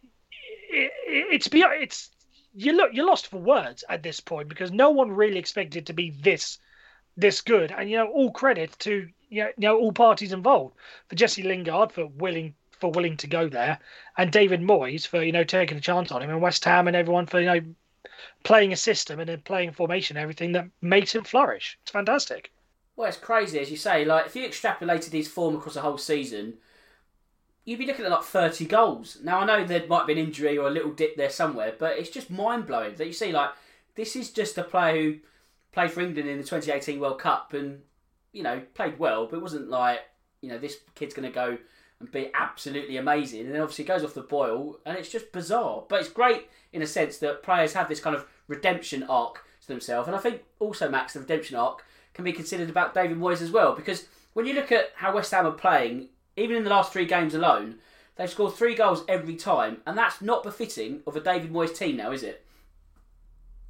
you're lost for words at this point, because no one really expected it to be this good. And all credit to all parties involved, for Jesse Lingard for willing to go there, and David Moyes for taking a chance on him, and West Ham and everyone for playing a system and then playing formation and everything that makes him flourish. It's fantastic. Well, it's crazy, as you say. Like, if you extrapolated his form across a whole season, you'd be looking at 30 goals. Now, I know there might be an injury or a little dip there somewhere, but it's just mind-blowing that you see, this is just a player who played for England in the 2018 World Cup and, played well, but it wasn't this kid's going to go and be absolutely amazing, and then obviously goes off the boil, and it's just bizarre. But it's great in a sense that players have this kind of redemption arc to themselves, and I think also, Max, the redemption arc can be considered about David Moyes as well, because when you look at how West Ham are playing, even in the last 3 games alone, they've scored 3 goals every time, and that's not befitting of a David Moyes team now, is it?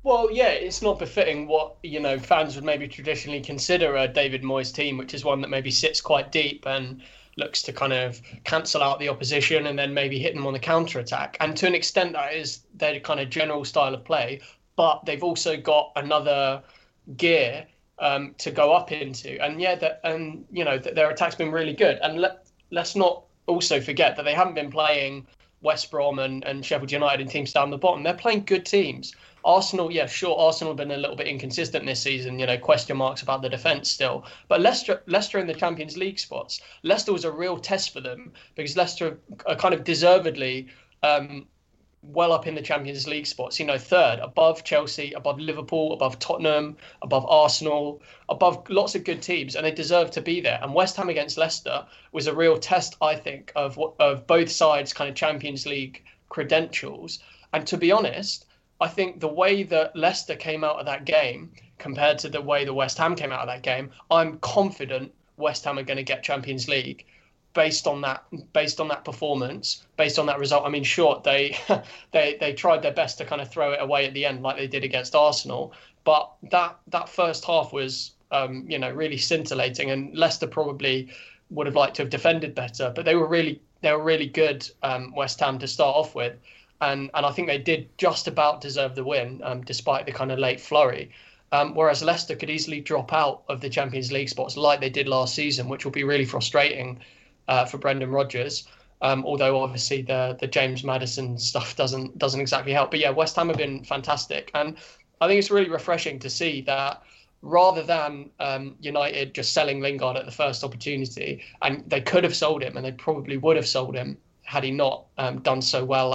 Well, yeah, it's not befitting what, fans would maybe traditionally consider a David Moyes team, which is one that maybe sits quite deep and looks to kind of cancel out the opposition and then maybe hit them on the counter attack. And to an extent, that is their kind of general style of play. But they've also got another gear to go up into. And their attack's been really good. And let's not also forget that they haven't been playing West Brom and Sheffield United and teams down the bottom. They're playing good teams. Arsenal, yeah, sure, Arsenal have been a little bit inconsistent this season, question marks about the defence still. But Leicester in the Champions League spots, Leicester was a real test for them because Leicester are kind of deservedly well up in the Champions League spots, third, above Chelsea, above Liverpool, above Tottenham, above Arsenal, above lots of good teams, and they deserve to be there. And West Ham against Leicester was a real test, I think, of both sides' kind of Champions League credentials. And to be honest, I think the way that Leicester came out of that game compared to the way that West Ham came out of that game, I'm confident West Ham are going to get Champions League based on that performance, based on that result. I mean, sure, they tried their best to kind of throw it away at the end like they did against Arsenal, but that first half was really scintillating, and Leicester probably would have liked to have defended better, but they were really good, West Ham, to start off with. And I think they did just about deserve the win, despite the kind of late flurry. Whereas Leicester could easily drop out of the Champions League spots like they did last season, which will be really frustrating for Brendan Rodgers. Although obviously the James Maddison stuff doesn't exactly help. But yeah, West Ham have been fantastic, and I think it's really refreshing to see that rather than United just selling Lingard at the first opportunity, and they could have sold him, and they probably would have sold him had he not done so well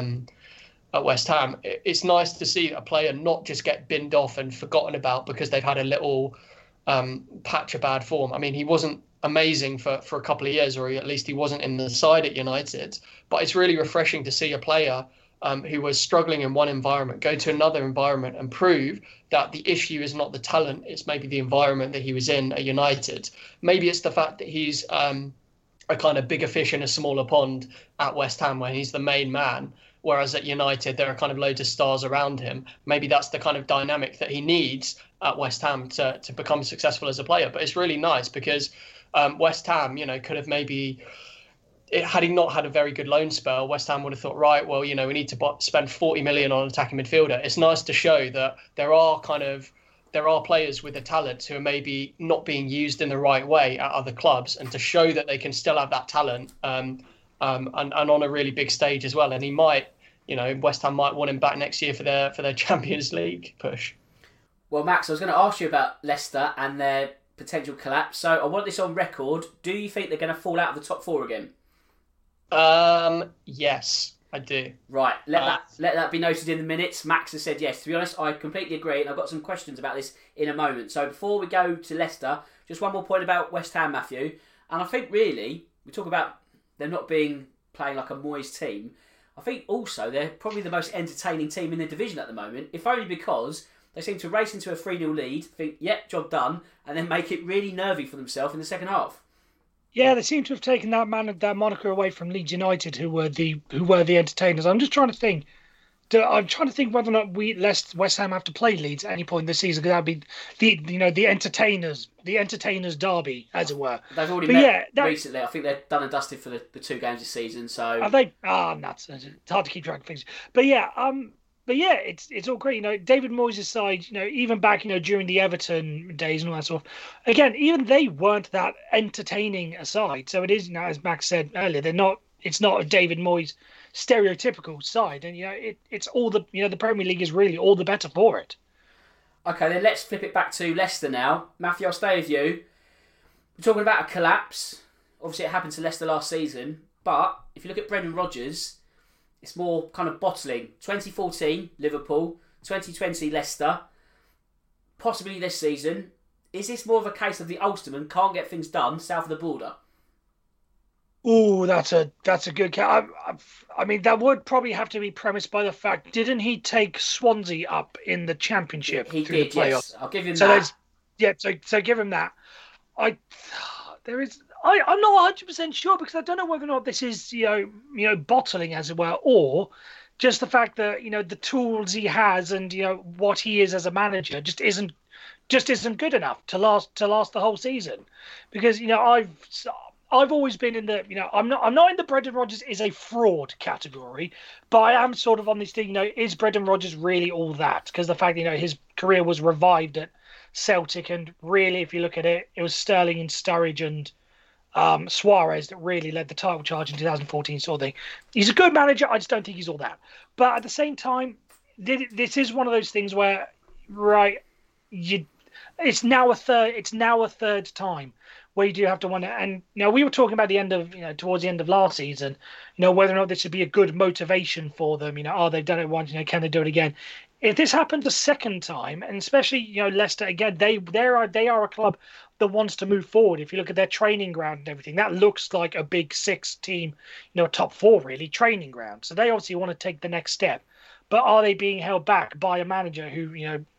at West Ham. It's nice to see a player not just get binned off and forgotten about because they've had a little patch of bad form. I mean, he wasn't amazing for a couple of years, or at least he wasn't in the side at United. But it's really refreshing to see a player who was struggling in one environment go to another environment and prove that the issue is not the talent, it's maybe the environment that he was in at United. Maybe it's the fact that he's a kind of bigger fish in a smaller pond at West Ham when he's the main man, whereas at United there are kind of loads of stars around him. Maybe that's the kind of dynamic that he needs at West Ham to become successful as a player. But it's really nice because West Ham, could have maybe, had he not had a very good loan spell, West Ham would have thought, right, well, we need to spend 40 million on an attacking midfielder. It's nice to show that there are players with the talent who are maybe not being used in the right way at other clubs, and to show that they can still have that talent and on a really big stage as well. And he might, West Ham might want him back next year for their Champions League push. Well, Max, I was going to ask you about Leicester and their potential collapse. So I want this on record. Do you think they're going to fall out of the top four again? Yes, I do. Right, let that be noted in the minutes. Max has said yes. To be honest, I completely agree, and I've got some questions about this in a moment. So before we go to Leicester, just one more point about West Ham, Matthew. And I think really, we talk about them not playing like a Moyes team. I think also they're probably the most entertaining team in the division at the moment, if only because they seem to race into a 3-0 lead, think, yep, job done, and then make it really nervy for themselves in the second half. Yeah, they seem to have taken that moniker away from Leeds United, who were the entertainers. I'm just trying to think. I'm trying to think whether or not West Ham have to play Leeds at any point this season, because that'd be the entertainers derby, as it were. They've already met recently. I think they're done and dusted for the 2 games this season. So are they? Nuts! It's hard to keep track of things. But yeah, it's all great. David Moyes' side, even back, during the Everton days and all that stuff. Again, even they weren't that entertaining a side. So it is, as Max said earlier, it's not a David Moyes stereotypical side, and it's all the Premier League is really all the better for it. Okay, then let's flip it back to Leicester now. Matthew, I'll stay with you. We're talking about a collapse. Obviously, it happened to Leicester last season, but if you look at Brendan Rodgers, it's more kind of bottling. 2014, Liverpool. 2020, Leicester. Possibly this season. Is this more of a case of the Ulsterman can't get things done south of the border? Oh, that's a good count. I mean, that would probably have to be premised by the fact, didn't he take Swansea up in the Championship? He did, yes. I'll give him that. So give him that. I'm not 100% sure, because I don't know whether or not this is bottling, as it were, or just the fact that the tools he has and what he is as a manager just isn't good enough to last the whole season, because I've always been in the I'm not in the Brendan Rodgers is a fraud category, but I am sort of on this thing, is Brendan Rodgers really all that? Because the fact his career was revived at Celtic, and really if you look at it, it was Sterling and Sturridge and Suarez that really led the title charge in 2014 sort of thing. He's a good manager, I just don't think he's all that. But at the same time, this is one of those things where it's now a third time where you do have to wonder. And we were talking about the end of towards the end of last season, whether or not this would be a good motivation for them. They've done it once, can they do it again? If this happens a second time, and especially Leicester again, they are a club that wants to move forward. If you look at their training ground and everything, that looks like a big six team, top four really training ground. So they obviously want to take the next step. But are they being held back by a manager who,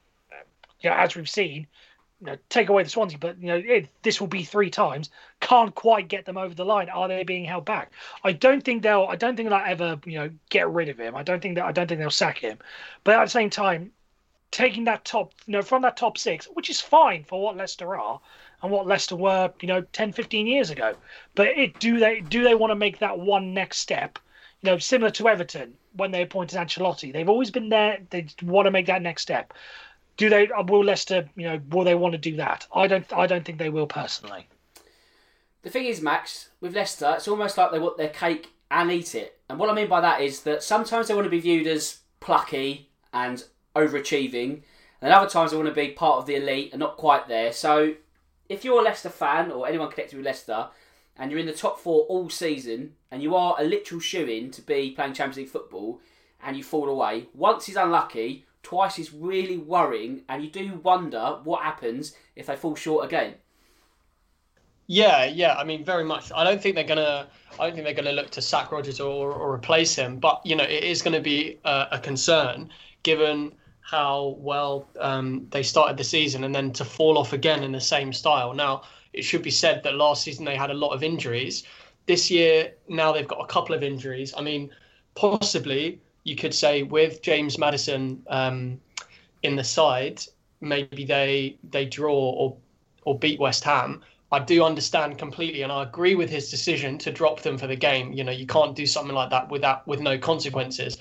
as we've seen, take away the Swansea, but this will be 3 times, can't quite get them over the line? Are they being held back? I don't think they'll ever get rid of him. I don't think they'll sack him. But at the same time, taking that top from that top 6, which is fine for what Leicester are and what Leicester were 10, 15 years ago. But do they want to make that one next step? Similar to Everton when they appointed Ancelotti, they've always been there. They want to make that next step. Will Leicester, will they want to do that? I don't think they will personally. The thing is, Max, with Leicester, it's almost like they want their cake and eat it. And what I mean by that is that sometimes they want to be viewed as plucky and overachieving, and other times they want to be part of the elite and not quite there. So if you're a Leicester fan or anyone connected with Leicester and you're in the top 4 all season and you are a literal shoo-in to be playing Champions League football and you fall away, once he's unlucky, twice is really worrying, and you do wonder what happens if they fall short again. Yeah. I mean, very much. I don't think they're gonna look to sack Rodgers or replace him. But it is going to be a concern given how well they started the season and then to fall off again in the same style. Now, it should be said that last season they had a lot of injuries. This year, now they've got a couple of injuries. I mean, possibly you could say with James Maddison in the side, maybe they draw or beat West Ham. I do understand completely, and I agree with his decision to drop them for the game. You can't do something like that with no consequences.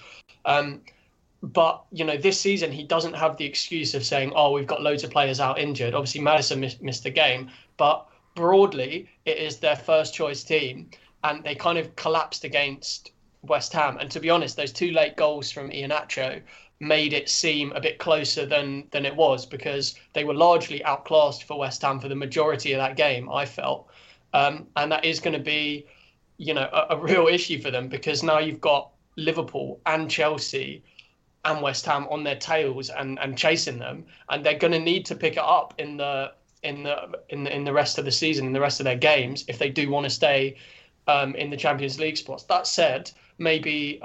But this season he doesn't have the excuse of saying, "Oh, we've got loads of players out injured." Obviously, Maddison missed the game, but broadly, it is their first choice team, and they kind of collapsed against West Ham. And to be honest, those 2 late goals from Iheanacho made it seem a bit closer than it was, because they were largely outclassed for West Ham for the majority of that game, I felt. And that is going to be, a real issue for them, because now you've got Liverpool and Chelsea and West Ham on their tails and chasing them, and they're going to need to pick it up in the rest of the season, in the rest of their games, if they do want to stay in the Champions League spots. That said, maybe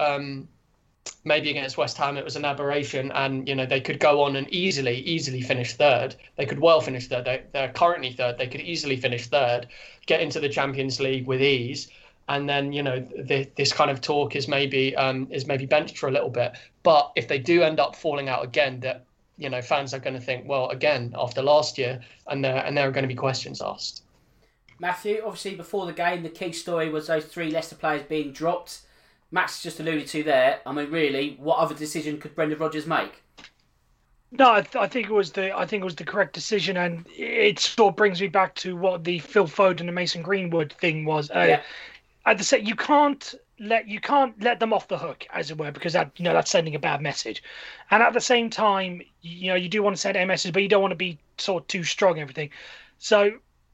against West Ham it was an aberration, and they could go on and easily finish third. They could well finish third. They're currently third. They could easily finish third, get into the Champions League with ease, and then this kind of talk is maybe benched for a little bit. But if they do end up falling out again, that fans are going to think, well, again after last year, and there are going to be questions asked. Matthew, obviously before the game, the key story was those 3 Leicester players being dropped. Max just alluded to there. I mean, really, what other decision could Brendan Rodgers make? No, I think it was the correct decision, and it sort of brings me back to what the Phil Foden and Mason Greenwood thing was. At the set, you can't let them off the hook, as it were, because that's sending a bad message. And at the same time, you do want to send a message, but you don't want to be sort of too strong and everything. So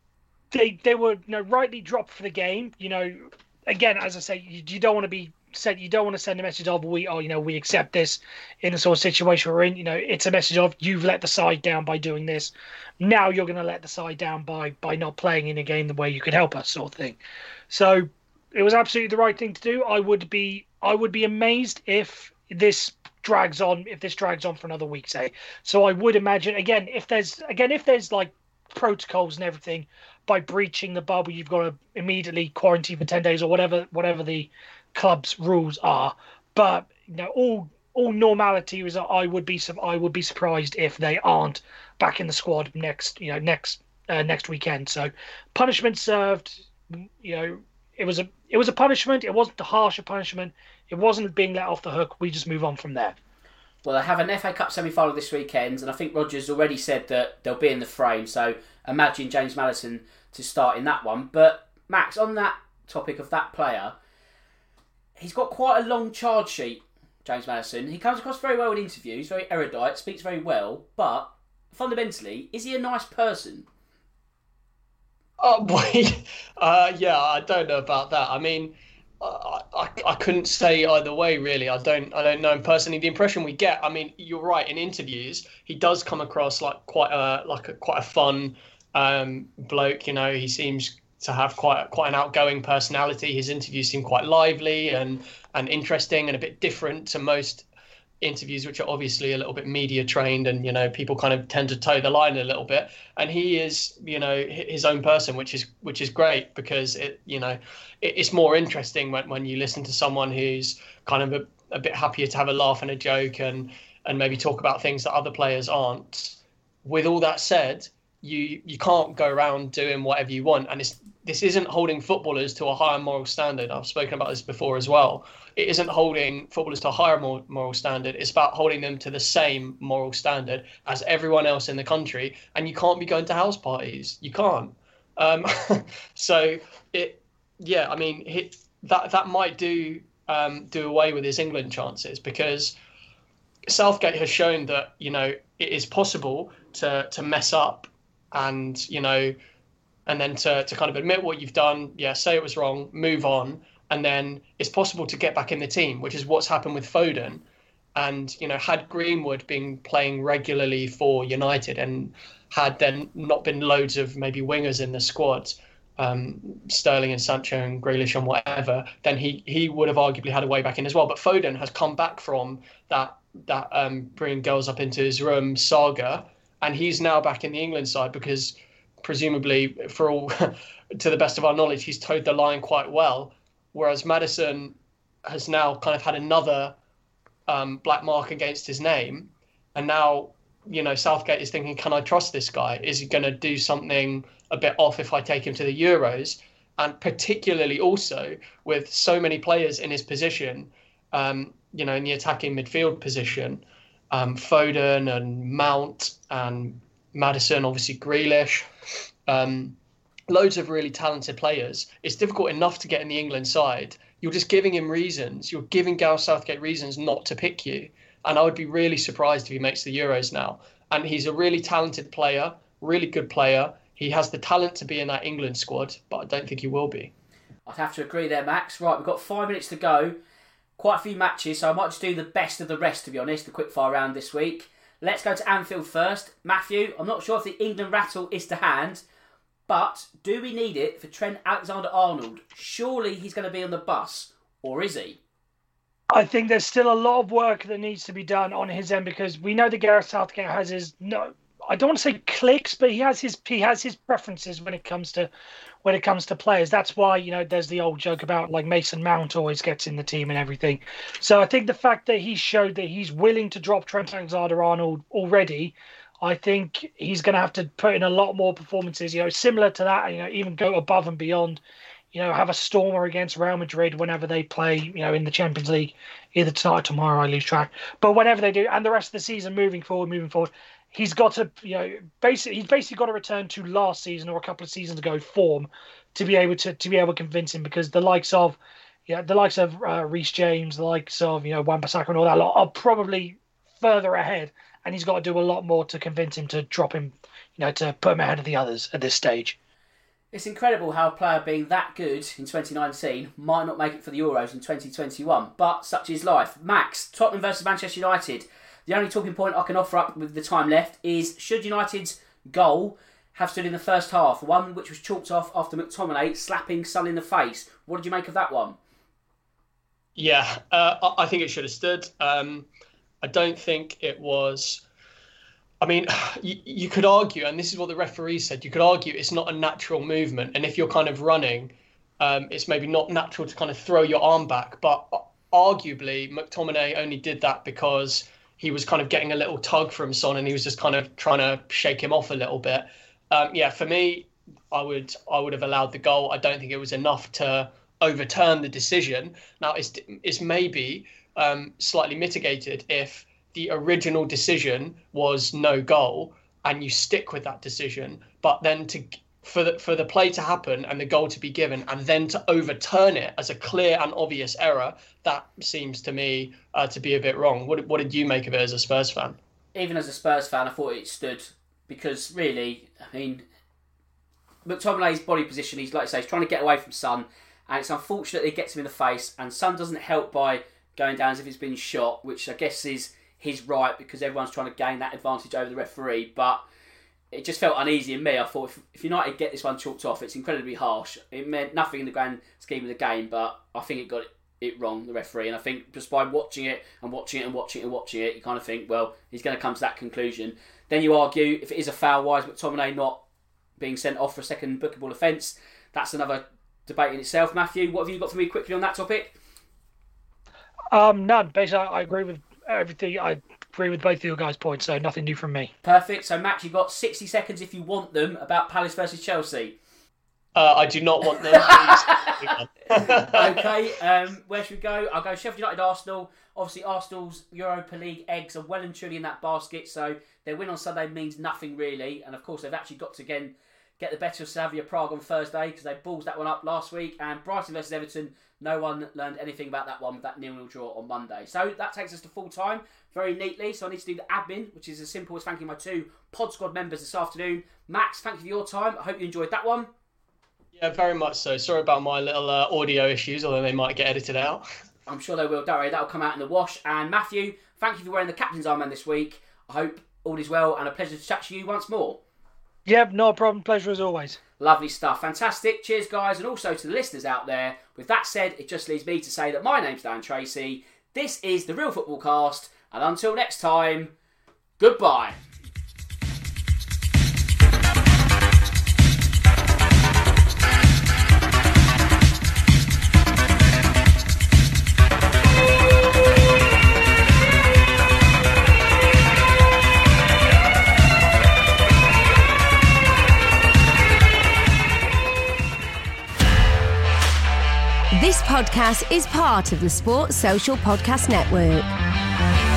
they were rightly dropped for the game. Again, as I say, you don't want to send a message of we accept this in the sort of situation we're in. It's a message of you've let the side down by doing this. Now you're going to let the side down by not playing in a game the way you could help us, sort of thing. So it was absolutely the right thing to do. I would be amazed if this drags on for another week, say. So I would imagine if there's like protocols and everything, by breaching the bubble, you've got to immediately quarantine for 10 days or whatever the club's rules are. But all normality was I would be surprised if they aren't back in the squad next weekend. So punishment served. It was a punishment. It wasn't a harsher punishment. It wasn't being let off the hook. We just move on from there. Well, they have an FA Cup semi-final this weekend, and I think Rodgers already said that they'll be in the frame. So imagine James Maddison to start in that one. But Max, on that topic of that player, he's got quite a long charge sheet, James Maddison. He comes across very well in interviews, very erudite, speaks very well, but fundamentally, is he a nice person? Oh boy, yeah, I don't know about that. I mean, I couldn't say either way really. I don't know him personally. The impression we get, I mean, you're right. In interviews, he does come across like quite a fun bloke. He seems to have quite an outgoing personality. His interviews seem quite lively and interesting and a bit different to most interviews, which are obviously a little bit media trained, and people kind of tend to toe the line a little bit. And he is his own person, which is great, because it's more interesting when you listen to someone who's kind of a bit happier to have a laugh and a joke and maybe talk about things that other players aren't. With all that said, you can't go around doing whatever you want, and this isn't holding footballers to a higher moral standard. I've spoken about this before as well. It isn't holding footballers to a higher moral standard. It's about holding them to the same moral standard as everyone else in the country. And you can't be going to house parties. You can't. So that might do away with his England chances, because Southgate has shown that it is possible to mess up and then to kind of admit what you've done, say it was wrong, move on, and then it's possible to get back in the team, which is what's happened with Foden. And had Greenwood been playing regularly for United and had then not been loads of maybe wingers in the squad, Sterling and Sancho and Grealish and whatever, then he would have arguably had a way back in as well. But Foden has come back from that bringing girls up into his room saga, and he's now back in the England side because presumably, for all to the best of our knowledge, he's towed the line quite well. Whereas Maddison has now kind of had another black mark against his name, and now Southgate is thinking, can I trust this guy? Is he going to do something a bit off if I take him to the Euros? And particularly also with so many players in his position, in the attacking midfield position, Foden and Mount and Maddison, obviously Grealish, loads of really talented players. It's difficult enough to get in the England side. You're just giving him reasons. You're giving Gareth Southgate reasons not to pick you. And I would be really surprised if he makes the Euros now. And he's a really talented player, really good player. He has the talent to be in that England squad, but I don't think he will be. I'd have to agree there, Max. Right, we've got 5 minutes to go. Quite a few matches, so I might just do the best of the rest, to be honest, the quickfire round this week. Let's go to Anfield first. Matthew, I'm not sure if the England rattle is to hand, but do we need it for Trent Alexander-Arnold? Surely he's going to be on the bus, or is he? I think there's still a lot of work that needs to be done on his end, because we know that Gareth Southgate has his I don't want to say clicks, but he has his preferences when it comes to players. That's why there's the old joke about like Mason Mount always gets in the team and everything. So I think the fact that he showed that he's willing to drop Trent Alexander-Arnold already, I think he's going to have to put in a lot more performances, similar to that, even go above and beyond, have a stormer against Real Madrid whenever they play, in the Champions League, either tonight or tomorrow, I lose track. But whenever they do, and the rest of the season moving forward, he's got to, he's basically got to return to last season or a couple of seasons ago form to be able to convince him, because the likes of Reece James, the likes of Wan-Bissaka and all that lot are probably further ahead, and he's got to do a lot more to convince him to drop him, to put him ahead of the others at this stage. It's incredible how a player being that good in 2019 might not make it for the Euros in 2021, but such is life. Max, Tottenham versus Manchester United. The only talking point I can offer up with the time left is, should United's goal have stood in the first half? One which was chalked off after McTominay slapping Son in the face. What did you make of that one? Yeah, I think it should have stood. I don't think it was... I mean, you could argue, and this is what the referee said, you could argue it's not a natural movement. And if you're kind of running, it's maybe not natural to kind of throw your arm back. But arguably McTominay only did that because he was kind of getting a little tug from Son, and he was just kind of trying to shake him off a little bit. For me, I would have allowed the goal. I don't think it was enough to overturn the decision. Now, it's maybe slightly mitigated if the original decision was no goal and you stick with that decision, but then for the play to happen and the goal to be given and then to overturn it as a clear and obvious error, that seems to me to be a bit wrong. What did you make of it as a Spurs fan? Even as a Spurs fan, I thought it stood, because really, I mean, McTominay's body position, he's, like I say, he's trying to get away from Son, and it's unfortunate that he gets him in the face, and Son doesn't help by going down as if he's been shot, which I guess is his right, because everyone's trying to gain that advantage over the referee. But it just felt uneasy in me. I thought if United get this one chalked off, it's incredibly harsh. It meant nothing in the grand scheme of the game, but I think it got it wrong, the referee. And I think just by watching it, you kind of think, well, he's going to come to that conclusion. Then you argue, if it is a foul, why is McTominay not being sent off for a second bookable offence? That's another debate in itself. Matthew, what have you got for me quickly on that topic? None. Basically, I agree with everything. I agree with both of your guys' points, so nothing new from me. Perfect. So, Max, you've got 60 seconds if you want them about Palace versus Chelsea. I do not want them. Okay, where should we go? I'll go Sheffield United, Arsenal. Obviously, Arsenal's Europa League eggs are well and truly in that basket, so their win on Sunday means nothing really. And of course, they've actually got to again get the better of Slavia Prague on Thursday, because they ballsed that one up last week. And Brighton versus Everton, no one learned anything about that one with that 0-0 draw on Monday. So that takes us to full time very neatly. So I need to do the admin, which is as simple as thanking my 2 Pod Squad members this afternoon. Max, thank you for your time. I hope you enjoyed that one. Yeah, very much so. Sorry about my little audio issues, although they might get edited out. I'm sure they will. Don't worry, that'll come out in the wash. And Matthew, thank you for wearing the captain's armband this week. I hope all is well, and a pleasure to chat to you once more. Yep, no problem. Pleasure as always. Lovely stuff. Fantastic. Cheers, guys. And also to the listeners out there. With that said, it just leaves me to say that my name's Dan Tracy. This is the Real Football Cast. And until next time, goodbye. This podcast is part of the Sports Social Podcast Network.